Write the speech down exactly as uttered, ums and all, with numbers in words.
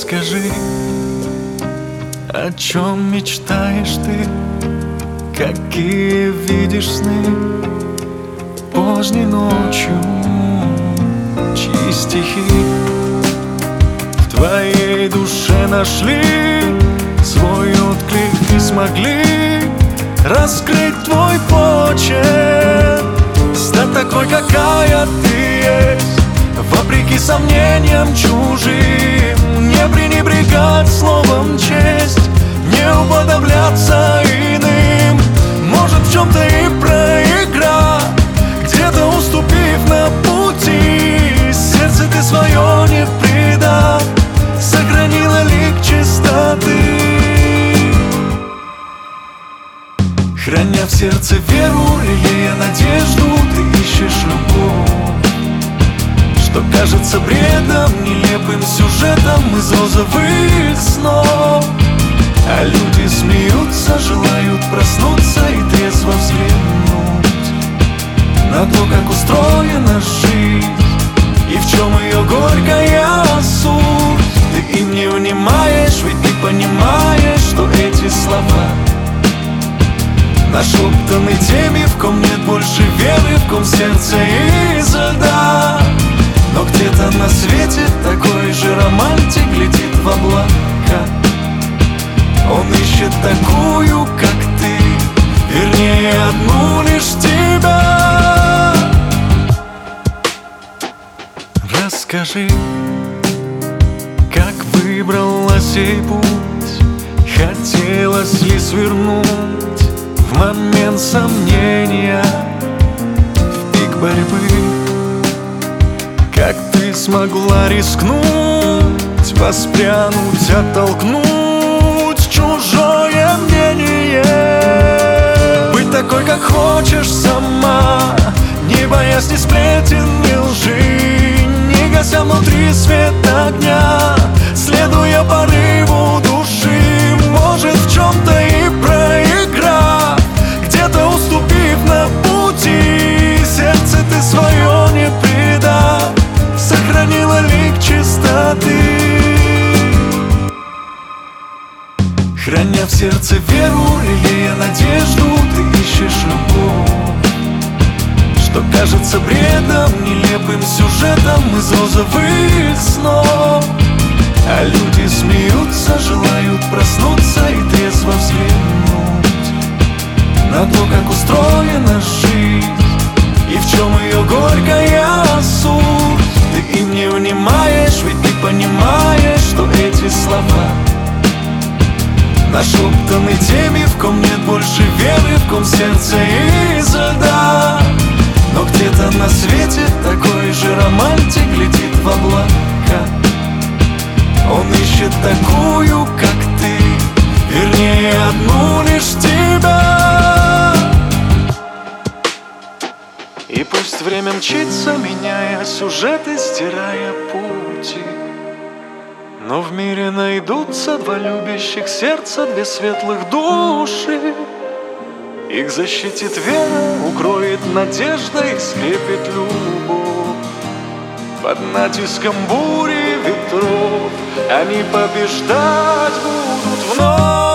Расскажи, о чем мечтаешь ты, какие видишь сны поздней ночью, чьи стихи в твоей душе нашли свой отклик и смогли раскрыть твой почерк, стать такой, какая ты есть, вопреки сомнениям чужим, не пренебрегать словом честь, не уподобляться иным. Может, в чем-то и проиграть, где-то уступив на пути, сердце ты свое не предав, сохранила лик чистоты. Храня в сердце веру, лелея надежду, ты ищешь любовь, что кажется бредом, нелепым сюжетом из розовых снов. А люди смеются, желают проснуться и трезво взглянуть на то, как устроена жизнь и в чем ее горькая суть. Ты им не внимаешь, ведь ты понимаешь, что эти слова нашептаны теми, в ком нет больше веры, в ком сердце из льда. Но где-то на свете такой же романтик глядит в облака. Он ищет такую, как ты, вернее, одну лишь тебя. Расскажи, как выбрала сей путь, хотелось ли свернуть в момент сомнения, в пик борьбы. Как ты смогла рискнуть, воспрянуть, оттолкнуть чужое мнение, быть такой, как хочешь сама, не боясь ни сплетен, ни лжи, не гася внутри свет огня, следуя порыву души. Может, в чем-то и проиграв, где-то уступив на пути, сердце ты свое не предав, сохранила лик чистоты. Храня в сердце веру, лелея надежду, ты ищешь любовь, что кажется бредом, нелепым сюжетом из розовых снов. А люди смеются, желают проснуться и трезво взглянуть на то, как устроена жизнь и в чем ее горькая суть. Ты им не внимаешь, ведь ты понимаешь, что эти слова нашептаны теми, в ком нет больше веры, в ком сердце из льда. Но где-то на свете такой же романтик глядит в облака. Он ищет такую, как ты, вернее, одну лишь тебя. И пусть время мчится, меняя сюжеты, стирая пути, но в мире найдутся два любящих сердца, две светлых души. Их защитит вера, укроет надежда, их скрепит любовь. Под натиском бури ветров они побеждать будут вновь.